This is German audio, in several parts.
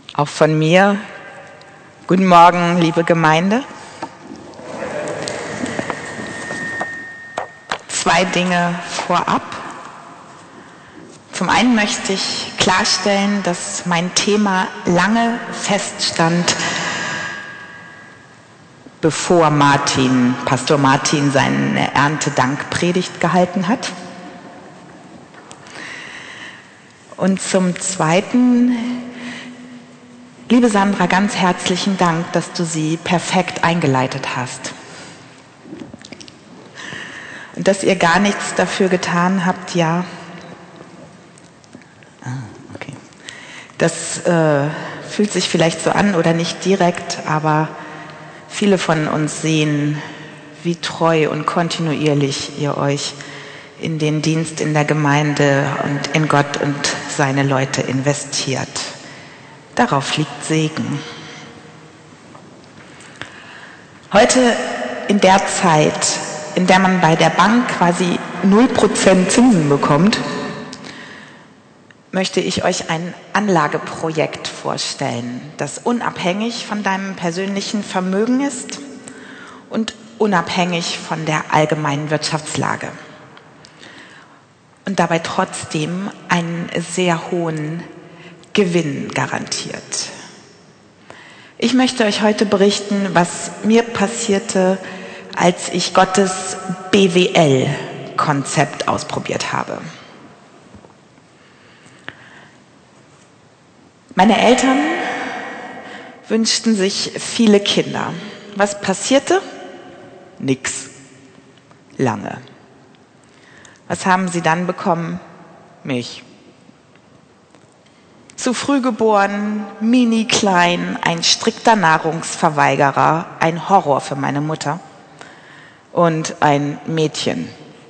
Auch von mir, guten Morgen, liebe Gemeinde. 2 Dinge vorab. Zum einen möchte ich klarstellen, dass mein Thema lange feststand, bevor Pastor Martin seine Erntedankpredigt gehalten hat. Und zum Zweiten, liebe Sandra, ganz herzlichen Dank, dass du sie perfekt eingeleitet hast. Und dass ihr gar nichts dafür getan habt, ja. Okay. Das fühlt sich vielleicht so an oder nicht direkt, aber viele von uns sehen, wie treu und kontinuierlich ihr euch in den Dienst in der Gemeinde und in Gott und seine Leute investiert. Darauf liegt Segen. Heute in der Zeit, in der man bei der Bank quasi 0% Zinsen bekommt, möchte ich euch ein Anlageprojekt vorstellen, das unabhängig von deinem persönlichen Vermögen ist und unabhängig von der allgemeinen Wirtschaftslage. Und dabei trotzdem einen sehr hohen Gewinn garantiert. Ich möchte euch heute berichten, was mir passierte, als ich Gottes BWL-Konzept ausprobiert habe. Meine Eltern wünschten sich viele Kinder. Was passierte? Nix. Lange. Was haben sie dann bekommen? Mich. Zu früh geboren, mini klein, ein strikter Nahrungsverweigerer, ein Horror für meine Mutter und ein Mädchen.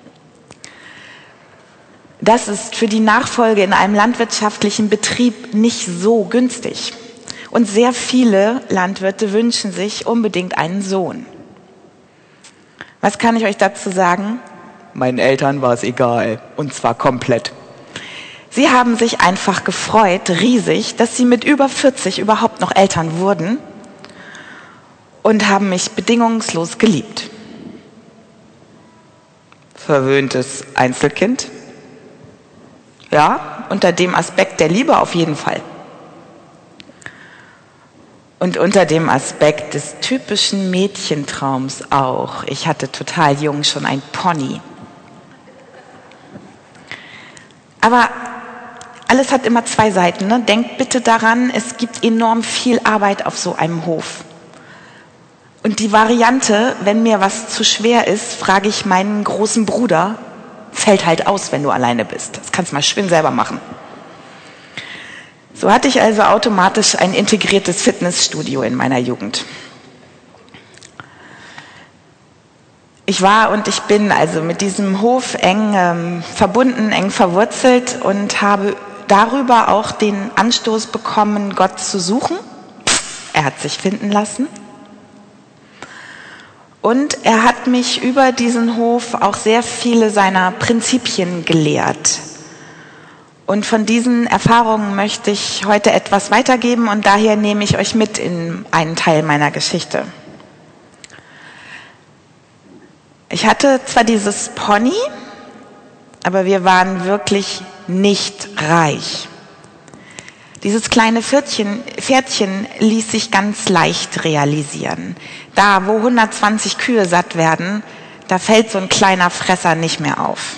Das ist für die Nachfolge in einem landwirtschaftlichen Betrieb nicht so günstig. Und sehr viele Landwirte wünschen sich unbedingt einen Sohn. Was kann ich euch dazu sagen? Meinen Eltern war es egal, und zwar komplett. Sie haben sich einfach gefreut, riesig, dass sie mit über 40 überhaupt noch Eltern wurden und haben mich bedingungslos geliebt. Verwöhntes Einzelkind? Ja, unter dem Aspekt der Liebe auf jeden Fall. Und unter dem Aspekt des typischen Mädchentraums auch. Ich hatte total jung schon ein Pony. Aber alles hat immer 2 Seiten. Ne? Denkt bitte daran, es gibt enorm viel Arbeit auf so einem Hof. Und die Variante, wenn mir was zu schwer ist, frage ich meinen großen Bruder, fällt halt aus, wenn du alleine bist. Das kannst du mal schön selber machen. So hatte ich also automatisch ein integriertes Fitnessstudio in meiner Jugend. Ich war und ich bin also mit diesem Hof eng verbunden, eng verwurzelt und habe darüber auch den Anstoß bekommen, Gott zu suchen. Er hat sich finden lassen. Und er hat mich über diesen Hof auch sehr viele seiner Prinzipien gelehrt. Und von diesen Erfahrungen möchte ich heute etwas weitergeben und daher nehme ich euch mit in einen Teil meiner Geschichte. Ich hatte zwar dieses Pony, aber wir waren wirklich nicht reich. Dieses kleine Pferdchen ließ sich ganz leicht realisieren. Da, wo 120 Kühe satt werden, da fällt so ein kleiner Fresser nicht mehr auf.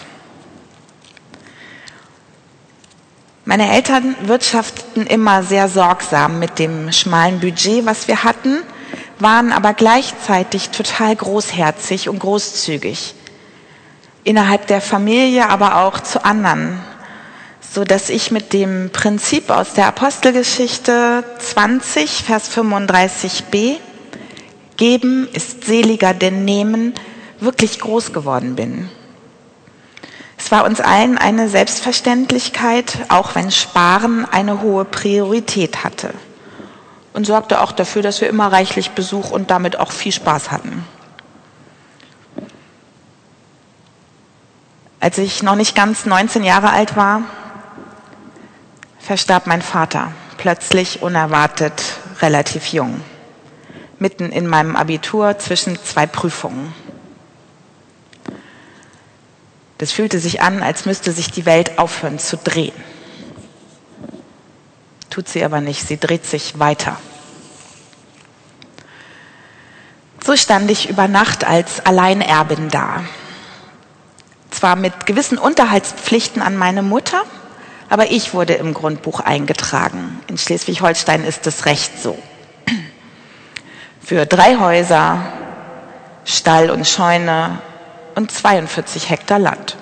Meine Eltern wirtschafteten immer sehr sorgsam mit dem schmalen Budget, was wir hatten, waren aber gleichzeitig total großherzig und großzügig. Innerhalb der Familie, aber auch zu anderen. So dass ich mit dem Prinzip aus der Apostelgeschichte 20, Vers 35b, geben ist seliger denn nehmen, wirklich groß geworden bin. Es war uns allen eine Selbstverständlichkeit, auch wenn Sparen eine hohe Priorität hatte. Und sorgte auch dafür, dass wir immer reichlich Besuch und damit auch viel Spaß hatten. Als ich noch nicht ganz 19 Jahre alt war, verstarb mein Vater plötzlich unerwartet relativ jung. Mitten in meinem Abitur zwischen 2 Prüfungen. Das fühlte sich an, als müsste sich die Welt aufhören zu drehen. Tut sie aber nicht, sie dreht sich weiter. So stand ich über Nacht als Alleinerbin da. Zwar mit gewissen Unterhaltspflichten an meine Mutter, aber ich wurde im Grundbuch eingetragen. In Schleswig-Holstein ist es recht so. Für 3 Häuser, Stall und Scheune und 42 Hektar Land.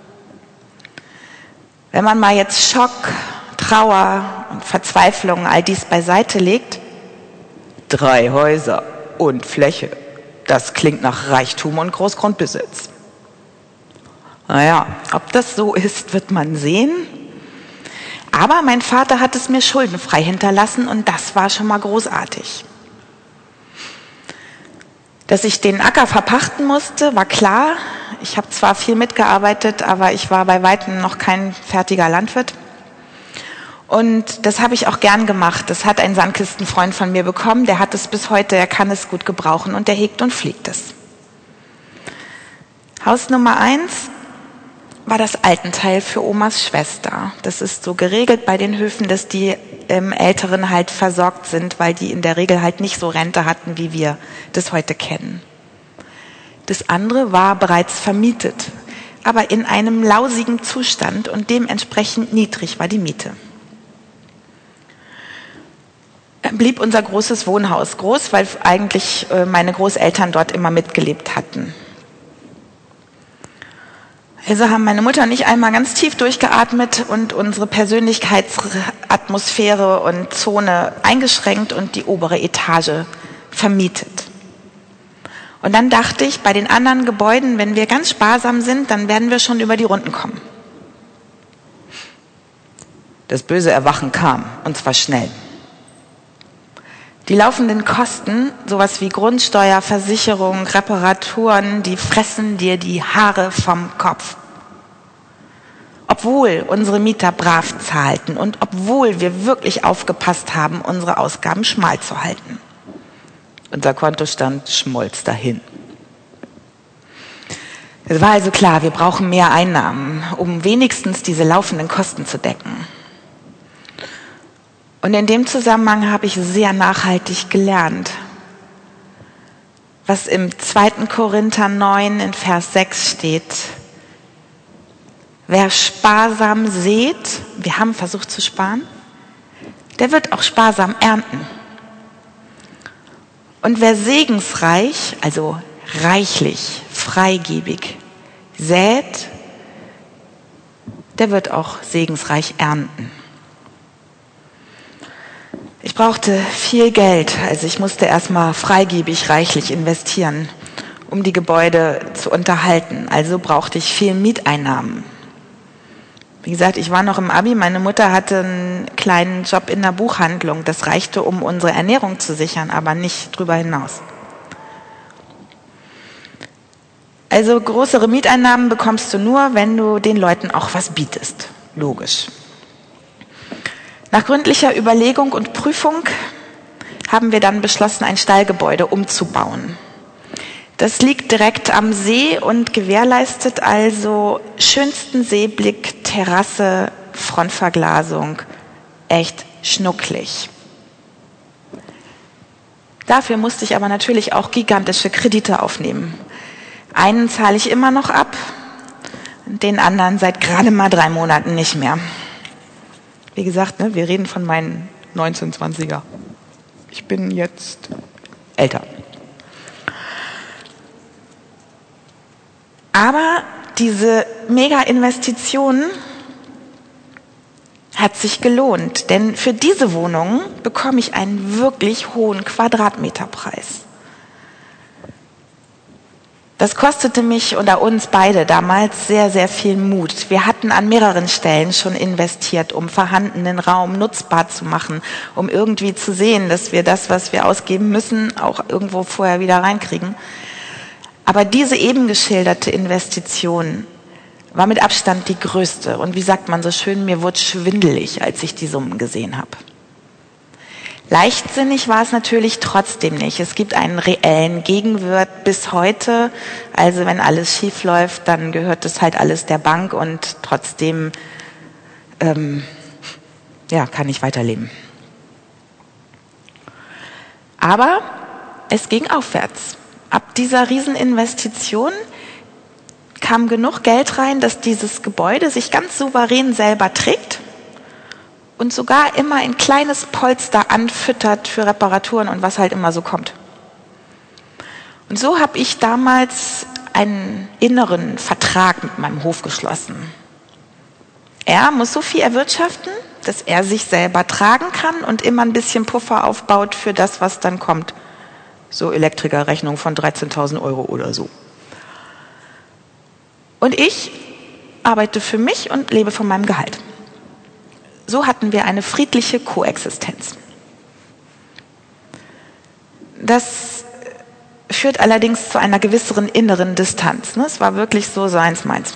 Wenn man mal jetzt Schock, Trauer und Verzweiflung all dies beiseite legt, 3 Häuser und Fläche, das klingt nach Reichtum und Großgrundbesitz. Naja, ob das so ist, wird man sehen. Aber mein Vater hat es mir schuldenfrei hinterlassen und das war schon mal großartig. Dass ich den Acker verpachten musste, war klar. Ich habe zwar viel mitgearbeitet, aber ich war bei weitem noch kein fertiger Landwirt. Und das habe ich auch gern gemacht. Das hat ein Sandkistenfreund von mir bekommen. Der hat es bis heute, er kann es gut gebrauchen und der hegt und pflegt es. Haus Nummer 1 war das Altenteil für Omas Schwester. Das ist so geregelt bei den Höfen, dass die Älteren halt versorgt sind, weil die in der Regel halt nicht so Rente hatten, wie wir das heute kennen. Das andere war bereits vermietet, aber in einem lausigen Zustand und dementsprechend niedrig war die Miete. Blieb unser großes Wohnhaus groß, weil eigentlich meine Großeltern dort immer mitgelebt hatten. Also haben meine Mutter und ich einmal ganz tief durchgeatmet und unsere Persönlichkeitsatmosphäre und Zone eingeschränkt und die obere Etage vermietet. Und dann dachte ich, bei den anderen Gebäuden, wenn wir ganz sparsam sind, dann werden wir schon über die Runden kommen. Das böse Erwachen kam, und zwar schnell. Die laufenden Kosten, sowas wie Grundsteuer, Versicherung, Reparaturen, die fressen dir die Haare vom Kopf. Obwohl unsere Mieter brav zahlten und obwohl wir wirklich aufgepasst haben, unsere Ausgaben schmal zu halten. Unser Kontostand schmolz dahin. Es war also klar, wir brauchen mehr Einnahmen, um wenigstens diese laufenden Kosten zu decken. Und in dem Zusammenhang habe ich sehr nachhaltig gelernt, was im 2. Korinther 9 in Vers 6 steht. Wer sparsam sät, wir haben versucht zu sparen, der wird auch sparsam ernten. Und wer segensreich, also reichlich, freigebig sät, der wird auch segensreich ernten. Ich brauchte viel Geld, also ich musste erstmal freigebig, reichlich investieren, um die Gebäude zu unterhalten. Also brauchte ich viel Mieteinnahmen. Wie gesagt, ich war noch im Abi, meine Mutter hatte einen kleinen Job in der Buchhandlung. Das reichte, um unsere Ernährung zu sichern, aber nicht drüber hinaus. Also größere Mieteinnahmen bekommst du nur, wenn du den Leuten auch was bietest. Logisch. Nach gründlicher Überlegung und Prüfung haben wir dann beschlossen, ein Stallgebäude umzubauen. Das liegt direkt am See und gewährleistet also schönsten Seeblick, Terrasse, Frontverglasung, echt schnucklig. Dafür musste ich aber natürlich auch gigantische Kredite aufnehmen. Einen zahle ich immer noch ab, den anderen seit gerade mal 3 Monaten nicht mehr. Wie gesagt, wir reden von meinen 1920er. Ich bin jetzt älter. Aber diese Mega-Investition hat sich gelohnt, denn für diese Wohnung bekomme ich einen wirklich hohen Quadratmeterpreis. Das kostete mich oder uns beide damals sehr, sehr viel Mut. Wir hatten an mehreren Stellen schon investiert, um vorhandenen Raum nutzbar zu machen, um irgendwie zu sehen, dass wir das, was wir ausgeben müssen, auch irgendwo vorher wieder reinkriegen. Aber diese eben geschilderte Investition war mit Abstand die größte. Und wie sagt man so schön, mir wurde schwindelig, als ich die Summen gesehen habe. Leichtsinnig war es natürlich trotzdem nicht. Es gibt einen reellen Gegenwert bis heute. Also wenn alles schief läuft, dann gehört das halt alles der Bank und trotzdem kann ich weiterleben. Aber es ging aufwärts. Ab dieser Rieseninvestition kam genug Geld rein, dass dieses Gebäude sich ganz souverän selber trägt und sogar immer ein kleines Polster anfüttert für Reparaturen und was halt immer so kommt. Und so habe ich damals einen inneren Vertrag mit meinem Hof geschlossen. Er muss so viel erwirtschaften, dass er sich selber tragen kann und immer ein bisschen Puffer aufbaut für das, was dann kommt. So Elektrikerrechnung von 13.000 € oder so. Und ich arbeite für mich und lebe von meinem Gehalt. So hatten wir eine friedliche Koexistenz. Das führt allerdings zu einer gewisseren inneren Distanz. Es war wirklich so seins, meins.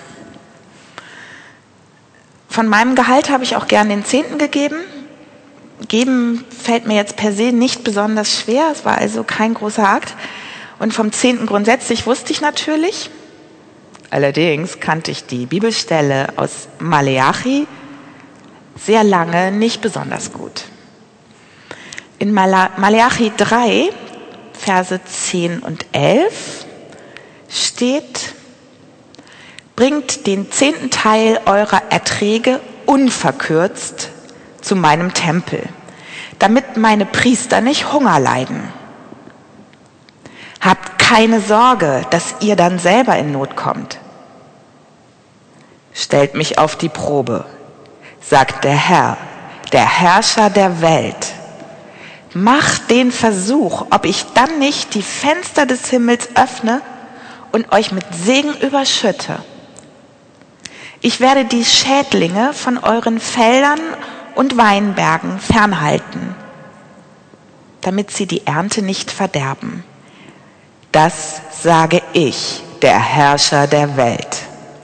Von meinem Gehalt habe ich auch gern den 10. gegeben. Geben fällt mir jetzt per se nicht besonders schwer. Es war also kein großer Akt. Und vom 10. grundsätzlich wusste ich natürlich. Allerdings kannte ich die Bibelstelle aus Maleachi sehr lange nicht besonders gut. In Maleachi 3, Verse 10 und 11 steht: Bringt den 10. Teil eurer Erträge unverkürzt zu meinem Tempel, damit meine Priester nicht Hunger leiden. Habt keine Sorge, dass ihr dann selber in Not kommt. Stellt mich auf die Probe, sagt der Herr, der Herrscher der Welt. Macht den Versuch, ob ich dann nicht die Fenster des Himmels öffne und euch mit Segen überschütte. Ich werde die Schädlinge von euren Feldern und Weinbergen fernhalten, damit sie die Ernte nicht verderben. Das sage ich, der Herrscher der Welt.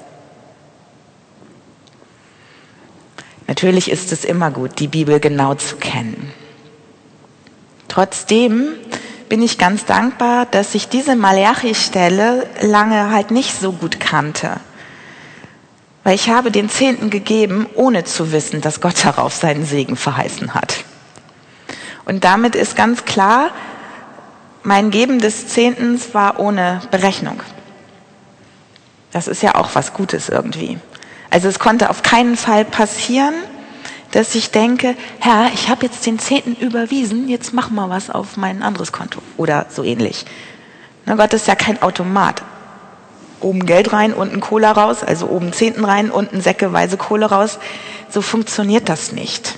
Natürlich ist es immer gut, die Bibel genau zu kennen. Trotzdem bin ich ganz dankbar, dass ich diese Maleachi-Stelle lange halt nicht so gut kannte. Weil ich habe den 10. gegeben, ohne zu wissen, dass Gott darauf seinen Segen verheißen hat. Und damit ist ganz klar, mein Geben des 10. war ohne Berechnung. Das ist ja auch was Gutes irgendwie. Also es konnte auf keinen Fall passieren, dass ich denke, Herr, ich habe jetzt den 10. überwiesen, jetzt mach mal was auf mein anderes Konto oder so ähnlich. Na, Gott ist ja kein Automat. Oben Geld rein, unten Cola raus, also oben 10. rein, unten säckeweise Kohle raus. So funktioniert das nicht.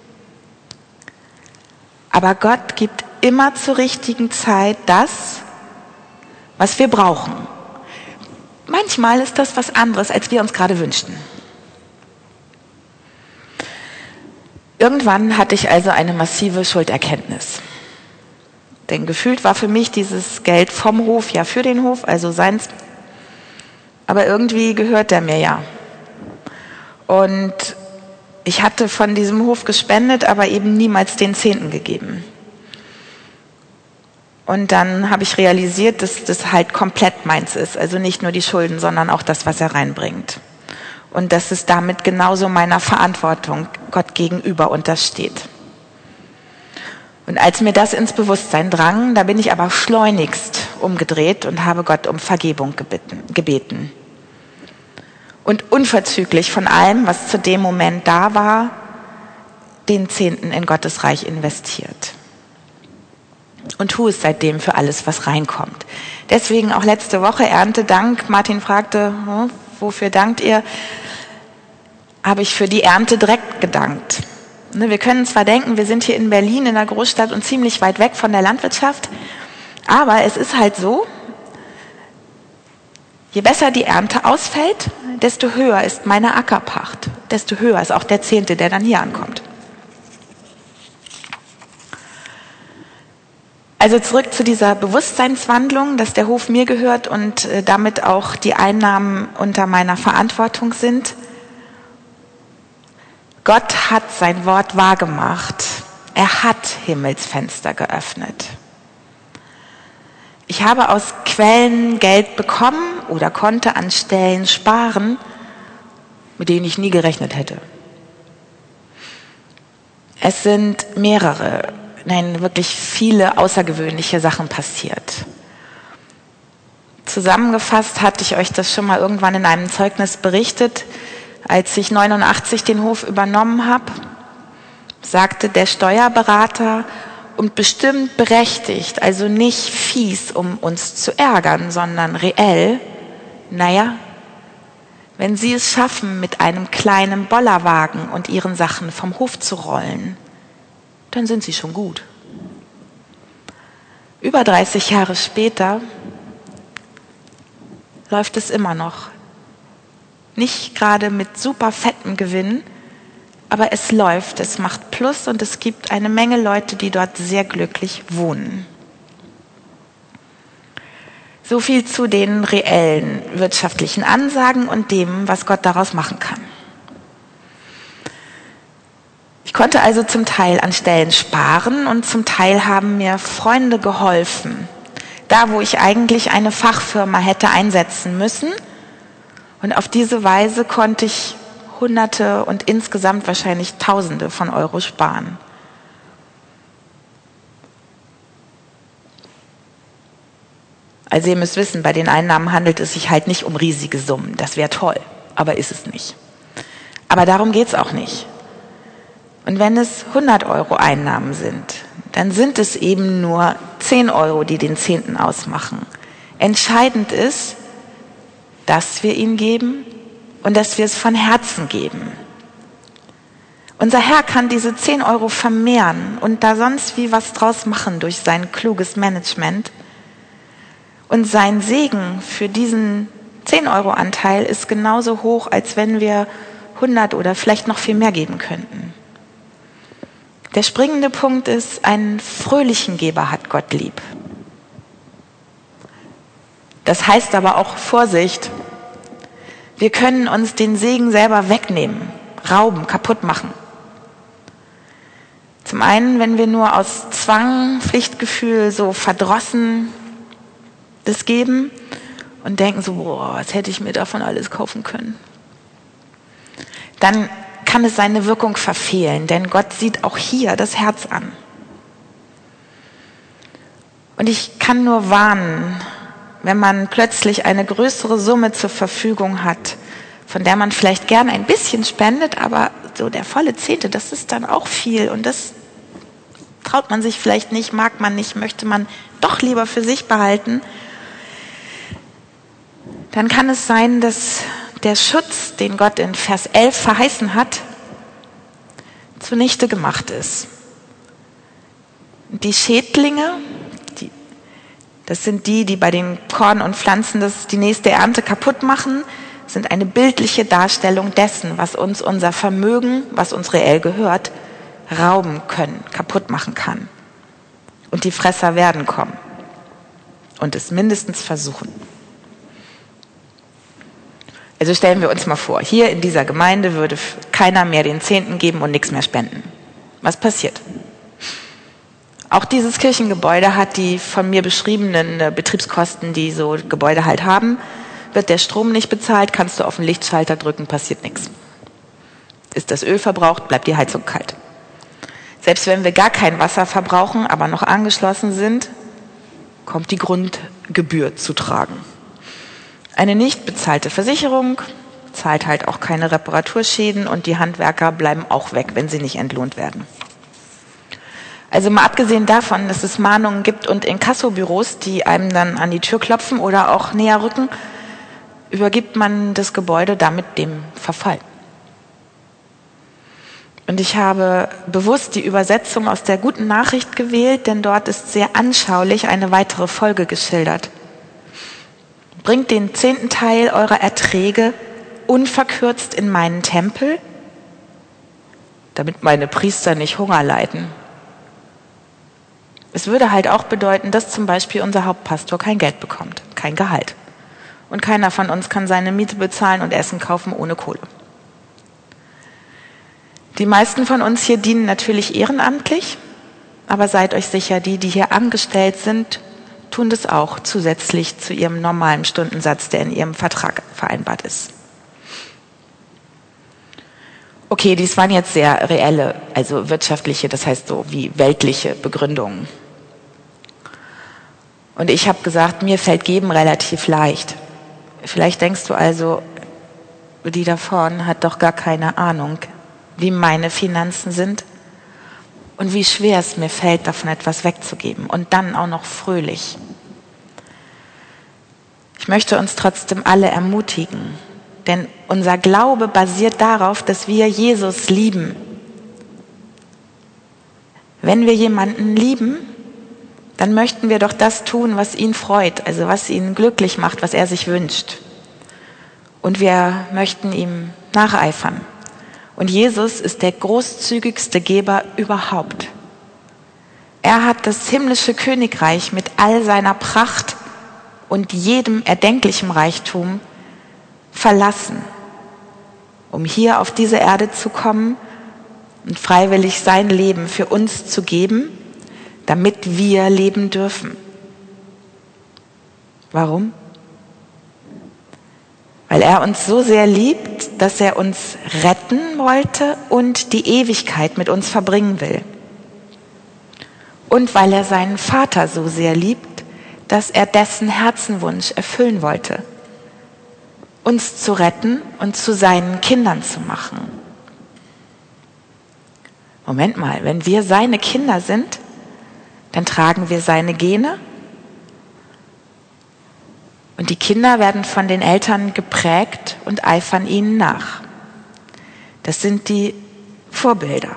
Aber Gott gibt immer zur richtigen Zeit das, was wir brauchen. Manchmal ist das was anderes, als wir uns gerade wünschten. Irgendwann hatte ich also eine massive Schulderkenntnis. Denn gefühlt war für mich dieses Geld vom Hof ja für den Hof, also seins. Aber irgendwie gehört der mir ja. Und ich hatte von diesem Hof gespendet, aber eben niemals den 10. gegeben. Und dann habe ich realisiert, dass das halt komplett meins ist. Also nicht nur die Schulden, sondern auch das, was er reinbringt. Und dass es damit genauso meiner Verantwortung Gott gegenüber untersteht. Und als mir das ins Bewusstsein drang, da bin ich aber schleunigst umgedreht und habe Gott um Vergebung gebeten. Und unverzüglich von allem, was zu dem Moment da war, den 10. in Gottes Reich investiert. Und tue es seitdem für alles, was reinkommt. Deswegen auch letzte Woche Erntedank. Martin fragte, wofür dankt ihr? Habe ich für die Ernte direkt gedankt. Wir können zwar denken, wir sind hier in Berlin in der Großstadt und ziemlich weit weg von der Landwirtschaft, aber es ist halt so, je besser die Ernte ausfällt, desto höher ist meine Ackerpacht, desto höher ist auch der 10., der dann hier ankommt. Also zurück zu dieser Bewusstseinswandlung, dass der Hof mir gehört und damit auch die Einnahmen unter meiner Verantwortung sind. Gott hat sein Wort wahrgemacht. Er hat Himmelsfenster geöffnet. Ich habe aus Quellen Geld bekommen oder konnte an Stellen sparen, mit denen ich nie gerechnet hätte. Es sind wirklich viele außergewöhnliche Sachen passiert. Zusammengefasst hatte ich euch das schon mal irgendwann in einem Zeugnis berichtet. Als ich 89 den Hof übernommen habe, sagte der Steuerberater, und bestimmt berechtigt, also nicht fies, um uns zu ärgern, sondern reell, wenn Sie es schaffen, mit einem kleinen Bollerwagen und Ihren Sachen vom Hof zu rollen, dann sind Sie schon gut. Über 30 Jahre später läuft es immer noch. Nicht gerade mit super fettem Gewinn, aber es läuft, es macht Plus und es gibt eine Menge Leute, die dort sehr glücklich wohnen. So viel zu den reellen wirtschaftlichen Ansagen und dem, was Gott daraus machen kann. Ich konnte also zum Teil an Stellen sparen und zum Teil haben mir Freunde geholfen. Da, wo ich eigentlich eine Fachfirma hätte einsetzen müssen. Und auf diese Weise konnte ich Hunderte und insgesamt wahrscheinlich Tausende von Euro sparen. Also ihr müsst wissen, bei den Einnahmen handelt es sich halt nicht um riesige Summen. Das wäre toll, aber ist es nicht. Aber darum geht es auch nicht. Und wenn es 100 Euro Einnahmen sind, dann sind es eben nur 10 Euro, die den Zehnten ausmachen. Entscheidend ist, dass wir ihn geben und dass wir es von Herzen geben. Unser Herr kann diese 10 Euro vermehren und da sonst wie was draus machen durch sein kluges Management. Und sein Segen für diesen 10-Euro-Anteil ist genauso hoch, als wenn wir 100 oder vielleicht noch viel mehr geben könnten. Der springende Punkt ist, einen fröhlichen Geber hat Gott lieb. Das heißt aber auch Vorsicht. Wir können uns den Segen selber wegnehmen, rauben, kaputt machen. Zum einen, wenn wir nur aus Zwang, Pflichtgefühl so verdrossen das geben und denken so, was hätte ich mir davon alles kaufen können. Dann kann es seine Wirkung verfehlen, denn Gott sieht auch hier das Herz an. Und ich kann nur warnen, wenn man plötzlich eine größere Summe zur Verfügung hat, von der man vielleicht gern ein bisschen spendet, aber so der volle Zehnte, das ist dann auch viel und das traut man sich vielleicht nicht, mag man nicht, möchte man doch lieber für sich behalten. Dann kann es sein, dass der Schutz, den Gott in Vers 11 verheißen hat, zunichte gemacht ist. Die Schädlinge, das sind die bei den Korn und Pflanzen die nächste Ernte kaputt machen, sind eine bildliche Darstellung dessen, was uns unser Vermögen, was uns reell gehört, rauben können, kaputt machen kann. Und die Fresser werden kommen und es mindestens versuchen. Also stellen wir uns mal vor, hier in dieser Gemeinde würde keiner mehr den Zehnten geben und nichts mehr spenden. Was passiert? Auch dieses Kirchengebäude hat die von mir beschriebenen Betriebskosten, die so Gebäude halt haben. Wird der Strom nicht bezahlt, kannst du auf den Lichtschalter drücken, passiert nichts. Ist das Öl verbraucht, bleibt die Heizung kalt. Selbst wenn wir gar kein Wasser verbrauchen, aber noch angeschlossen sind, kommt die Grundgebühr zu tragen. Eine nicht bezahlte Versicherung zahlt halt auch keine Reparaturschäden und die Handwerker bleiben auch weg, wenn sie nicht entlohnt werden. Also mal abgesehen davon, dass es Mahnungen gibt und Inkassobüros, die einem dann an die Tür klopfen oder auch näher rücken, übergibt man das Gebäude damit dem Verfall. Und ich habe bewusst die Übersetzung aus der Guten Nachricht gewählt, denn dort ist sehr anschaulich eine weitere Folge geschildert. Bringt den 10. Teil eurer Erträge unverkürzt in meinen Tempel, damit meine Priester nicht Hunger leiden. Es würde halt auch bedeuten, dass zum Beispiel unser Hauptpastor kein Geld bekommt, kein Gehalt. Und keiner von uns kann seine Miete bezahlen und Essen kaufen ohne Kohle. Die meisten von uns hier dienen natürlich ehrenamtlich, aber seid euch sicher, die hier angestellt sind, tun das auch zusätzlich zu ihrem normalen Stundensatz, der in ihrem Vertrag vereinbart ist. Okay, dies waren jetzt sehr reelle, also wirtschaftliche, das heißt so wie weltliche Begründungen. Und ich habe gesagt, mir fällt Geben relativ leicht. Vielleicht denkst du also, die da vorne hat doch gar keine Ahnung, wie meine Finanzen sind und wie schwer es mir fällt, davon etwas wegzugeben und dann auch noch fröhlich. Ich möchte uns trotzdem alle ermutigen, denn unser Glaube basiert darauf, dass wir Jesus lieben. Wenn wir jemanden lieben, dann möchten wir doch das tun, was ihn freut, also was ihn glücklich macht, was er sich wünscht. Und wir möchten ihm nacheifern. Und Jesus ist der großzügigste Geber überhaupt. Er hat das himmlische Königreich mit all seiner Pracht und jedem erdenklichen Reichtum verlassen, um hier auf diese Erde zu kommen und freiwillig sein Leben für uns zu geben, damit wir leben dürfen. Warum? Weil er uns so sehr liebt, dass er uns retten wollte und die Ewigkeit mit uns verbringen will. Und weil er seinen Vater so sehr liebt, dass er dessen Herzenwunsch erfüllen wollte, uns zu retten und zu seinen Kindern zu machen. Moment mal, wenn wir seine Kinder sind, dann tragen wir seine Gene und die Kinder werden von den Eltern geprägt und eifern ihnen nach. Das sind die Vorbilder.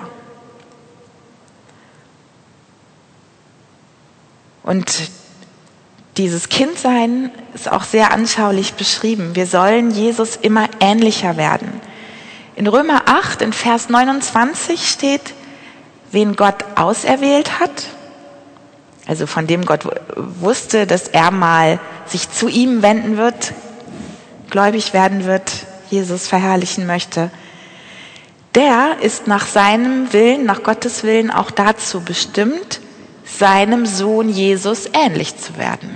Und dieses Kindsein ist auch sehr anschaulich beschrieben. Wir sollen Jesus immer ähnlicher werden. In Römer 8, in Vers 29 steht, wen Gott auserwählt hat, also von dem Gott wusste, dass er mal sich zu ihm wenden wird, gläubig werden wird, Jesus verherrlichen möchte, der ist nach seinem Willen, nach Gottes Willen auch dazu bestimmt, seinem Sohn Jesus ähnlich zu werden.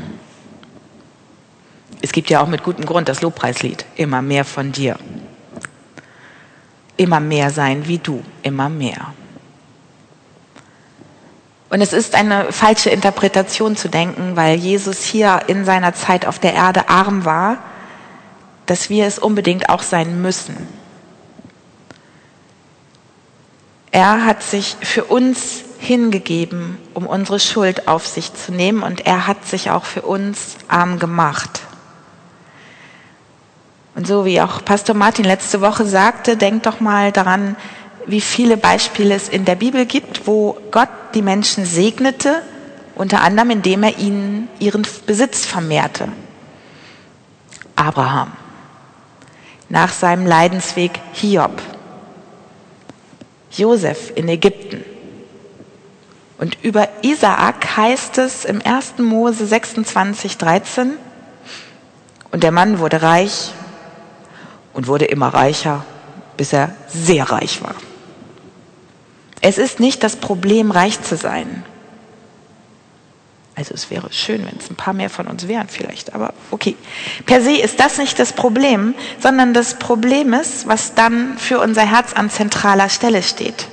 Es gibt ja auch mit gutem Grund das Lobpreislied, immer mehr von dir. Immer mehr sein wie du, immer mehr. Und es ist eine falsche Interpretation zu denken, weil Jesus hier in seiner Zeit auf der Erde arm war, dass wir es unbedingt auch sein müssen. Er hat sich für uns hingegeben, um unsere Schuld auf sich zu nehmen, und er hat sich auch für uns arm gemacht. Und so wie auch Pastor Martin letzte Woche sagte, denkt doch mal daran, wie viele Beispiele es in der Bibel gibt, wo Gott die Menschen segnete, unter anderem indem er ihnen ihren Besitz vermehrte. Abraham, nach seinem Leidensweg Hiob, Josef in Ägypten. Und über Isaak heißt es im 1. Mose 26,13, und der Mann wurde reich und wurde immer reicher, bis er sehr reich war. Es ist nicht das Problem, reich zu sein. Also es wäre schön, wenn es ein paar mehr von uns wären vielleicht, aber okay. Per se ist das nicht das Problem, sondern das Problem ist, was dann für unser Herz an zentraler Stelle steht.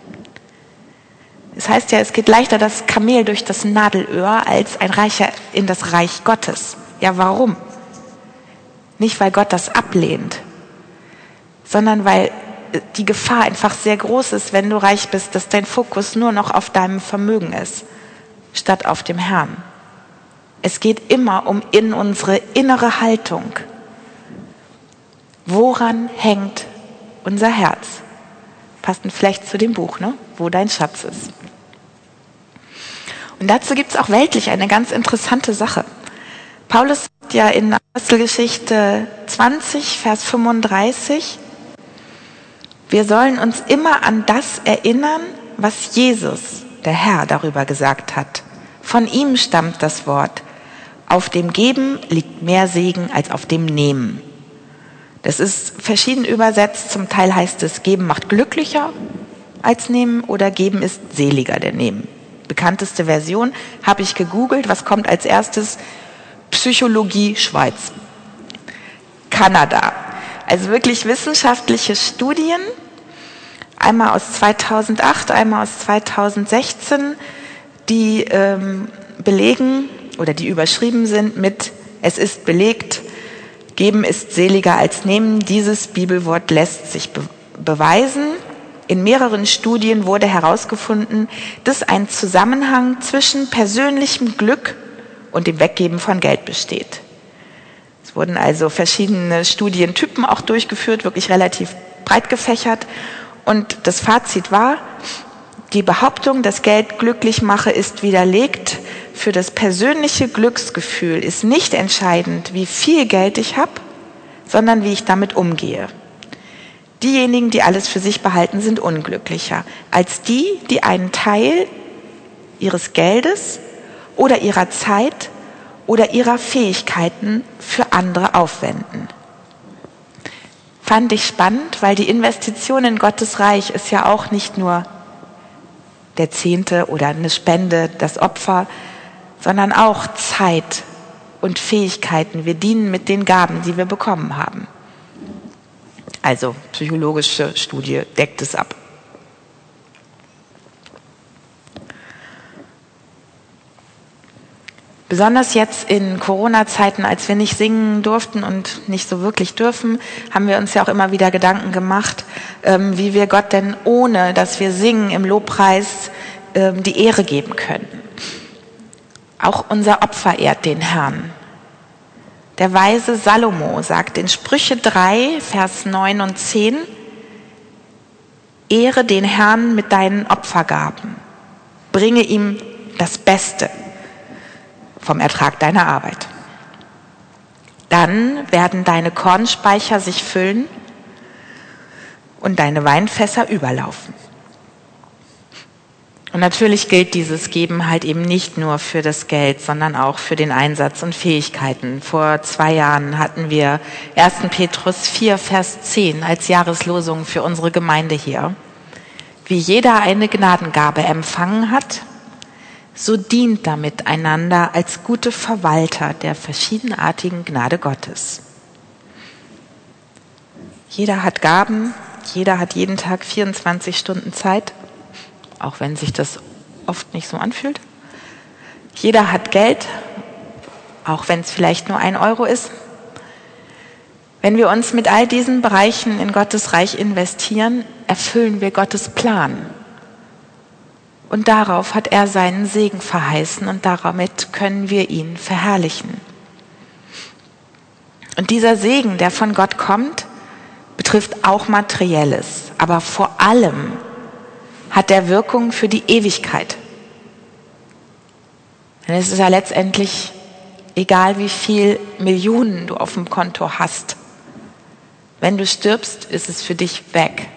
Es heißt ja, es geht leichter das Kamel durch das Nadelöhr als ein Reicher in das Reich Gottes. Ja, warum? Nicht, weil Gott das ablehnt, sondern weil die Gefahr einfach sehr groß ist, wenn du reich bist, dass dein Fokus nur noch auf deinem Vermögen ist, statt auf dem Herrn. Es geht immer um unsere innere Haltung. Woran hängt unser Herz? Passt vielleicht zu dem Buch, ne? Wo dein Schatz ist. Und dazu gibt es auch weltlich eine ganz interessante Sache. Paulus sagt ja in Apostelgeschichte 20, Vers 35, wir sollen uns immer an das erinnern, was Jesus, der Herr, darüber gesagt hat. Von ihm stammt das Wort. Auf dem Geben liegt mehr Segen als auf dem Nehmen. Das ist verschieden übersetzt. Zum Teil heißt es, Geben macht glücklicher als Nehmen, oder Geben ist seliger, der Nehmen. bekannteste Version, habe ich gegoogelt, was kommt als erstes? Psychologie Schweiz. Kanada. Also wirklich wissenschaftliche Studien, einmal aus 2008, einmal aus 2016, die belegen oder die überschrieben sind mit "Es ist belegt, geben ist seliger als nehmen". Dieses Bibelwort lässt sich beweisen. In mehreren Studien wurde herausgefunden, dass ein Zusammenhang zwischen persönlichem Glück und dem Weggeben von Geld besteht. Es wurden also verschiedene Studientypen auch durchgeführt, wirklich relativ breit gefächert. Und das Fazit war, die Behauptung, dass Geld glücklich mache, ist widerlegt. Für das persönliche Glücksgefühl ist nicht entscheidend, wie viel Geld ich habe, sondern wie ich damit umgehe. Diejenigen, die alles für sich behalten, sind unglücklicher als die, die einen Teil ihres Geldes oder ihrer Zeit oder ihrer Fähigkeiten für andere aufwenden. Fand ich spannend, weil die Investition in Gottes Reich ist ja auch nicht nur der Zehnte oder eine Spende, das Opfer, sondern auch Zeit und Fähigkeiten. Wir dienen mit den Gaben, die wir bekommen haben. Also psychologische Studie deckt es ab. Besonders jetzt in Corona-Zeiten, als wir nicht singen durften und nicht so wirklich dürfen, haben wir uns ja auch immer wieder Gedanken gemacht, wie wir Gott denn ohne, dass wir singen im Lobpreis, die Ehre geben können. Auch unser Opfer ehrt den Herrn. Der weise Salomo sagt in Sprüche 3, Vers 9 und 10, Ehre den Herrn mit deinen Opfergaben, bringe ihm das Beste vom Ertrag deiner Arbeit. Dann werden deine Kornspeicher sich füllen und deine Weinfässer überlaufen. Und natürlich gilt dieses Geben halt eben nicht nur für das Geld, sondern auch für den Einsatz und Fähigkeiten. Vor 2 Jahren hatten wir 1. Petrus 4, Vers 10 als Jahreslosung für unsere Gemeinde hier. Wie jeder eine Gnadengabe empfangen hat, so dient damit einander als gute Verwalter der verschiedenartigen Gnade Gottes. Jeder hat Gaben, jeder hat jeden Tag 24 Stunden Zeit, auch wenn sich das oft nicht so anfühlt. Jeder hat Geld, auch wenn es vielleicht nur 1 Euro ist. Wenn wir uns mit all diesen Bereichen in Gottes Reich investieren, erfüllen wir Gottes Plan. Und darauf hat er seinen Segen verheißen und damit können wir ihn verherrlichen. Und dieser Segen, der von Gott kommt, betrifft auch Materielles, aber vor allem hat er Wirkung für die Ewigkeit. Denn es ist ja letztendlich egal, wie viel Millionen du auf dem Konto hast. Wenn du stirbst, ist es für dich weg.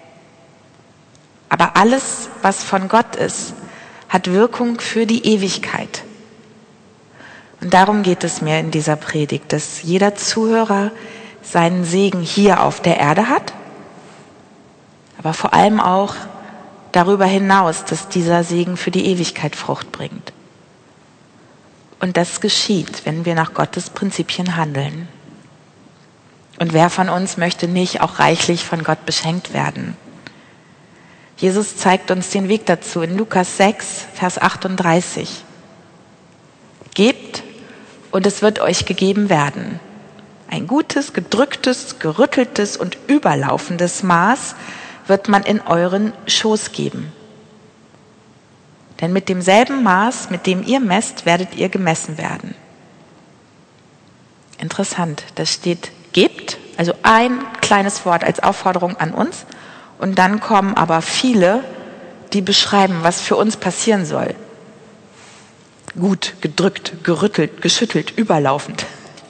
Aber alles, was von Gott ist, hat Wirkung für die Ewigkeit. Und darum geht es mir in dieser Predigt, dass jeder Zuhörer seinen Segen hier auf der Erde hat, aber vor allem auch darüber hinaus, dass dieser Segen für die Ewigkeit Frucht bringt. Und das geschieht, wenn wir nach Gottes Prinzipien handeln. Und wer von uns möchte nicht auch reichlich von Gott beschenkt werden? Jesus zeigt uns den Weg dazu in Lukas 6, Vers 38. Gebt und es wird euch gegeben werden. Ein gutes, gedrücktes, gerütteltes und überlaufendes Maß wird man in euren Schoß geben. Denn mit demselben Maß, mit dem ihr messt, werdet ihr gemessen werden. Interessant, da steht gebt, also ein kleines Wort als Aufforderung an uns. Und dann kommen aber viele, die beschreiben, was für uns passieren soll. Gut, gedrückt, gerüttelt, geschüttelt, überlaufend.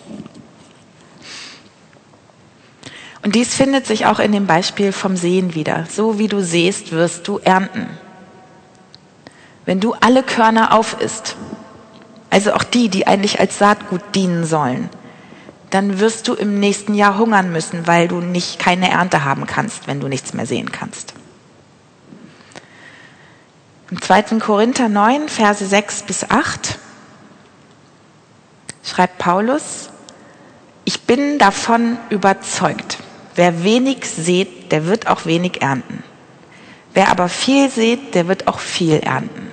Und dies findet sich auch in dem Beispiel vom Sehen wieder. So wie du säst, wirst du ernten. Wenn du alle Körner aufisst, also auch die eigentlich als Saatgut dienen sollen, dann wirst du im nächsten Jahr hungern müssen, weil du keine Ernte haben kannst, wenn du nichts mehr sehen kannst. Im 2. Korinther 9, Verse 6 bis 8 schreibt Paulus: Ich bin davon überzeugt, wer wenig sät, der wird auch wenig ernten. Wer aber viel sät, der wird auch viel ernten.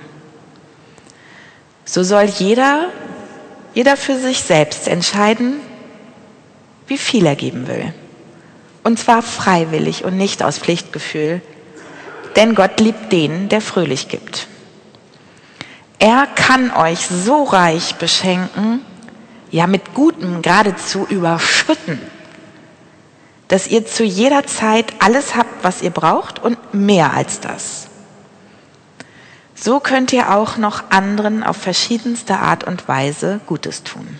So soll jeder für sich selbst entscheiden, wie viel er geben will. Und zwar freiwillig und nicht aus Pflichtgefühl. Denn Gott liebt den, der fröhlich gibt. Er kann euch so reich beschenken, ja mit Gutem geradezu überschütten, dass ihr zu jeder Zeit alles habt, was ihr braucht und mehr als das. So könnt ihr auch noch anderen auf verschiedenste Art und Weise Gutes tun.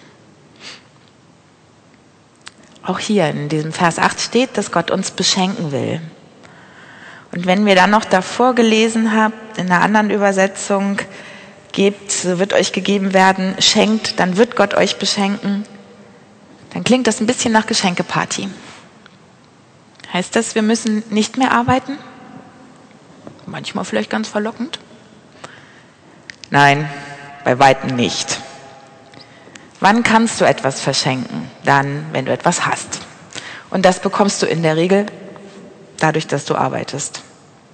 Auch hier in diesem Vers 8 steht, dass Gott uns beschenken will. Und wenn wir dann noch davor gelesen haben, in einer anderen Übersetzung, gebt, so wird euch gegeben werden, schenkt, dann wird Gott euch beschenken, dann klingt das ein bisschen nach Geschenkeparty. Heißt das, wir müssen nicht mehr arbeiten? Manchmal vielleicht ganz verlockend? Nein, bei weitem nicht. Wann kannst du etwas verschenken? Dann, wenn du etwas hast. Und das bekommst du in der Regel dadurch, dass du arbeitest.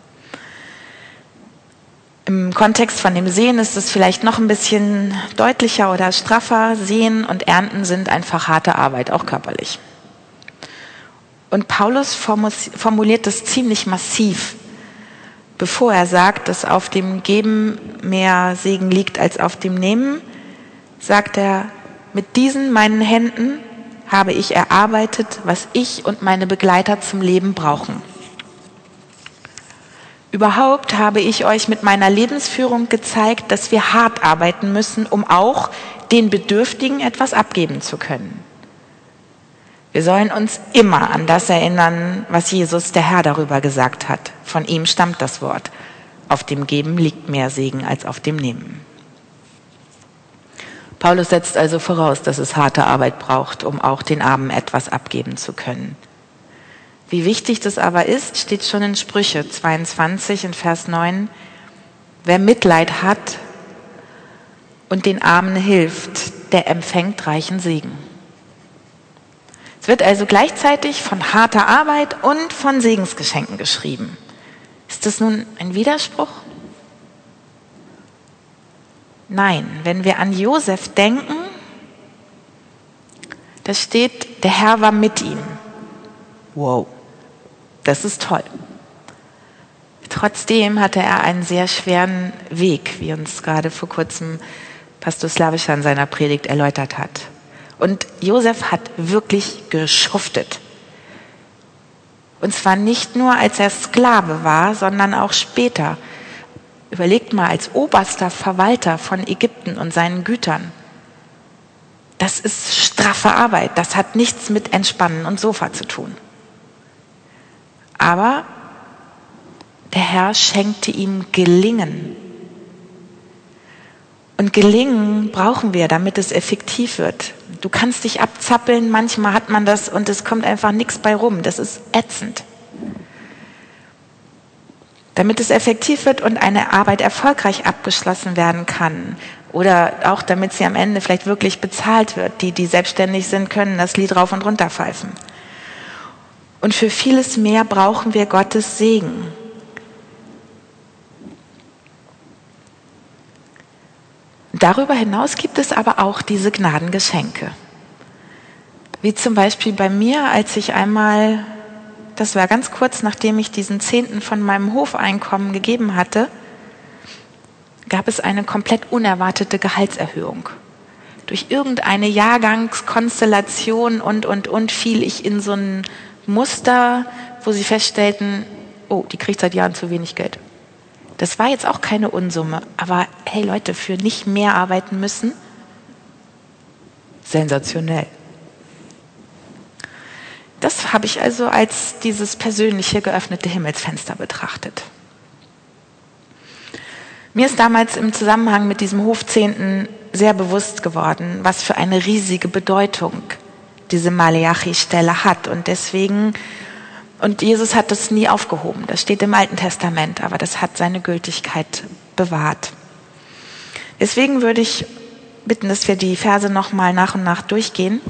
Im Kontext von dem Sehen ist es vielleicht noch ein bisschen deutlicher oder straffer. Sehen und Ernten sind einfach harte Arbeit, auch körperlich. Und Paulus formuliert das ziemlich massiv. Bevor er sagt, dass auf dem Geben mehr Segen liegt als auf dem Nehmen, sagt er: Mit diesen meinen Händen habe ich erarbeitet, was ich und meine Begleiter zum Leben brauchen. Überhaupt habe ich euch mit meiner Lebensführung gezeigt, dass wir hart arbeiten müssen, um auch den Bedürftigen etwas abgeben zu können. Wir sollen uns immer an das erinnern, was Jesus, der Herr, darüber gesagt hat. Von ihm stammt das Wort: Auf dem Geben liegt mehr Segen als auf dem Nehmen. Paulus setzt also voraus, dass es harte Arbeit braucht, um auch den Armen etwas abgeben zu können. Wie wichtig das aber ist, steht schon in Sprüche 22 in Vers 9. Wer Mitleid hat und den Armen hilft, der empfängt reichen Segen. Es wird also gleichzeitig von harter Arbeit und von Segensgeschenken geschrieben. Ist das nun ein Widerspruch? Nein, wenn wir an Josef denken, da steht, der Herr war mit ihm. Wow, das ist toll. Trotzdem hatte er einen sehr schweren Weg, wie uns gerade vor kurzem Pastor Slawischer in seiner Predigt erläutert hat. Und Josef hat wirklich geschuftet. Und zwar nicht nur, als er Sklave war, sondern auch später. Überlegt mal, als oberster Verwalter von Ägypten und seinen Gütern. Das ist straffe Arbeit. Das hat nichts mit Entspannen und Sofa zu tun. Aber der Herr schenkte ihm Gelingen. Und Gelingen brauchen wir, damit es effektiv wird. Du kannst dich abzappeln, manchmal hat man das und es kommt einfach nichts bei rum. Das ist ätzend. Damit es effektiv wird und eine Arbeit erfolgreich abgeschlossen werden kann oder auch damit sie am Ende vielleicht wirklich bezahlt wird. Die selbstständig sind, können das Lied rauf und runter pfeifen. Und für vieles mehr brauchen wir Gottes Segen. Darüber hinaus gibt es aber auch diese Gnadengeschenke. Wie zum Beispiel bei mir, als ich einmal, das war ganz kurz nachdem ich diesen 10. von meinem Hofeinkommen gegeben hatte, gab es eine komplett unerwartete Gehaltserhöhung. Durch irgendeine Jahrgangskonstellation und fiel ich in so ein Muster, wo sie feststellten, oh, die kriegt seit Jahren zu wenig Geld. Das war jetzt auch keine Unsumme, aber hey Leute, für nicht mehr arbeiten müssen, sensationell. Das habe ich also als dieses persönliche geöffnete Himmelsfenster betrachtet. Mir ist damals im Zusammenhang mit diesem Hofzehnten sehr bewusst geworden, was für eine riesige Bedeutung diese Maleachi-Stelle hat. Und deswegen, und Jesus hat das nie aufgehoben, das steht im Alten Testament, aber das hat seine Gültigkeit bewahrt. Deswegen würde ich bitten, dass wir die Verse nochmal nach und nach durchgehen.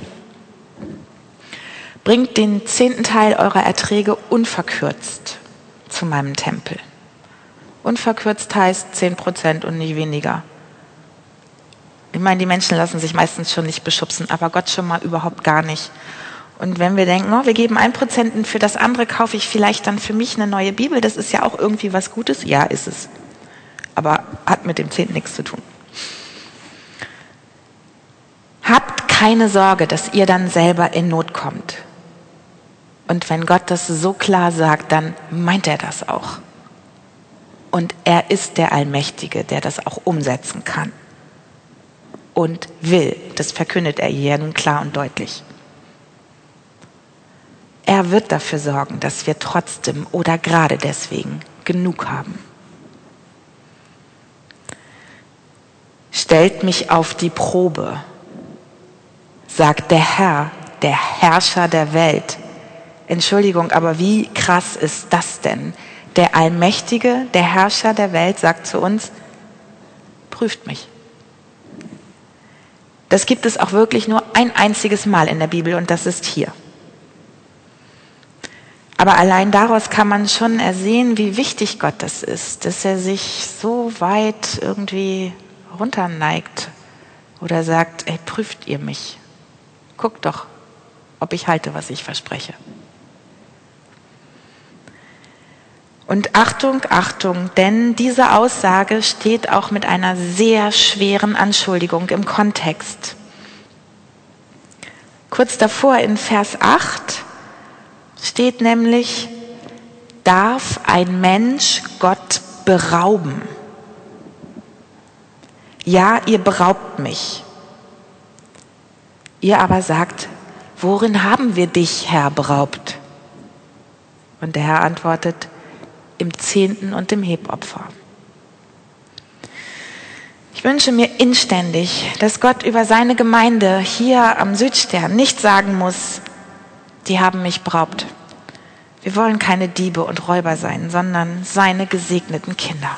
Bringt den 10. Teil eurer Erträge unverkürzt zu meinem Tempel. Unverkürzt heißt 10% und nicht weniger. Ich meine, die Menschen lassen sich meistens schon nicht beschubsen, aber Gott schon mal überhaupt gar nicht. Und wenn wir denken, wir geben 1% und für das andere kaufe ich vielleicht dann für mich eine neue Bibel, das ist ja auch irgendwie was Gutes. Ja, ist es. Aber hat mit dem 10. nichts zu tun. Habt keine Sorge, dass ihr dann selber in Not kommt. Und wenn Gott das so klar sagt, dann meint er das auch. Und er ist der Allmächtige, der das auch umsetzen kann. Und will. Das verkündet er hier nun klar und deutlich. Er wird dafür sorgen, dass wir trotzdem oder gerade deswegen genug haben. Stellt mich auf die Probe, sagt der Herr, der Herrscher der Welt. Entschuldigung, aber wie krass ist das denn? Der Allmächtige, der Herrscher der Welt sagt zu uns, prüft mich. Das gibt es auch wirklich nur ein einziges Mal in der Bibel und das ist hier. Aber allein daraus kann man schon ersehen, wie wichtig Gott das ist, dass er sich so weit irgendwie runterneigt oder sagt, ey, prüft ihr mich. Guckt doch, ob ich halte, was ich verspreche. Und Achtung, Achtung, denn diese Aussage steht auch mit einer sehr schweren Anschuldigung im Kontext. Kurz davor in Vers 8 steht nämlich, darf ein Mensch Gott berauben? Ja, ihr beraubt mich. Ihr aber sagt, worin haben wir dich, Herr, beraubt? Und der Herr antwortet, im 10. und im Hebopfer. Ich wünsche mir inständig, dass Gott über seine Gemeinde hier am Südstern nicht sagen muss, die haben mich beraubt. Wir wollen keine Diebe und Räuber sein, sondern seine gesegneten Kinder.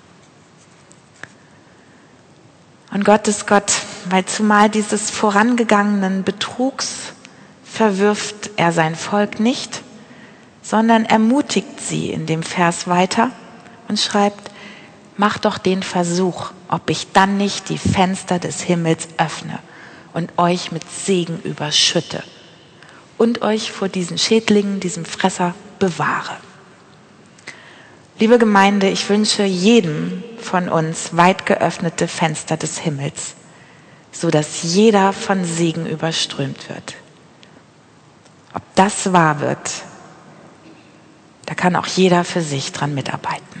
Und Gott ist Gott, weil zumal dieses vorangegangenen Betrugs verwirft er sein Volk nicht, sondern ermutigt sie in dem Vers weiter und schreibt, macht doch den Versuch, ob ich dann nicht die Fenster des Himmels öffne und euch mit Segen überschütte und euch vor diesen Schädlingen, diesem Fresser bewahre. Liebe Gemeinde, ich wünsche jedem von uns weit geöffnete Fenster des Himmels, so dass jeder von Segen überströmt wird. Ob das wahr wird, da kann auch jeder für sich dran mitarbeiten.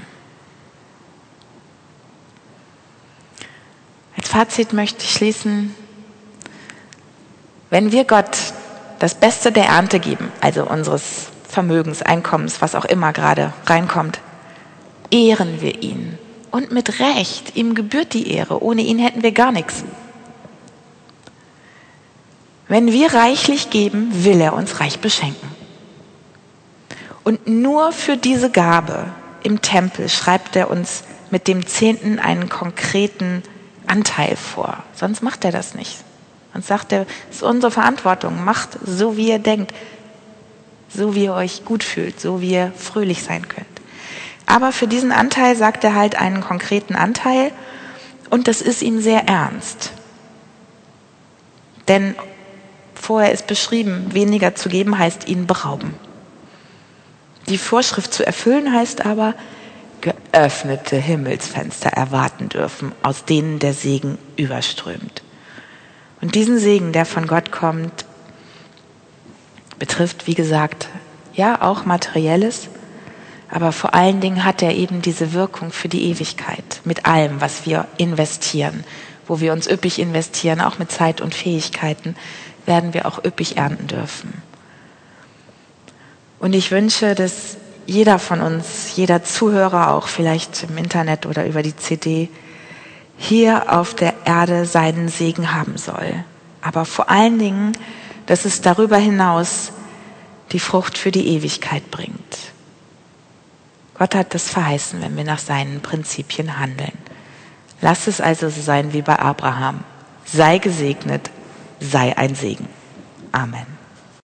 Als Fazit möchte ich schließen, wenn wir Gott das Beste der Ernte geben, also unseres Vermögens, Einkommens, was auch immer gerade reinkommt, ehren wir ihn. Und mit Recht, ihm gebührt die Ehre. Ohne ihn hätten wir gar nichts. Wenn wir reichlich geben, will er uns reich beschenken. Und nur für diese Gabe im Tempel schreibt er uns mit dem 10. einen konkreten Anteil vor. Sonst macht er das nicht. Sonst sagt er, es ist unsere Verantwortung. Macht so, wie ihr denkt. So, wie ihr euch gut fühlt. So, wie ihr fröhlich sein könnt. Aber für diesen Anteil sagt er halt einen konkreten Anteil. Und das ist ihm sehr ernst. Denn vorher ist beschrieben, weniger zu geben heißt ihn berauben. Die Vorschrift zu erfüllen heißt aber, geöffnete Himmelsfenster erwarten dürfen, aus denen der Segen überströmt. Und diesen Segen, der von Gott kommt, betrifft, wie gesagt, ja auch Materielles, aber vor allen Dingen hat er eben diese Wirkung für die Ewigkeit mit allem, was wir investieren. Wo wir uns üppig investieren, auch mit Zeit und Fähigkeiten, werden wir auch üppig ernten dürfen. Und ich wünsche, dass jeder von uns, jeder Zuhörer auch vielleicht im Internet oder über die CD, hier auf der Erde seinen Segen haben soll. Aber vor allen Dingen, dass es darüber hinaus die Frucht für die Ewigkeit bringt. Gott hat das verheißen, wenn wir nach seinen Prinzipien handeln. Lass es also so sein wie bei Abraham. Sei gesegnet, sei ein Segen. Amen.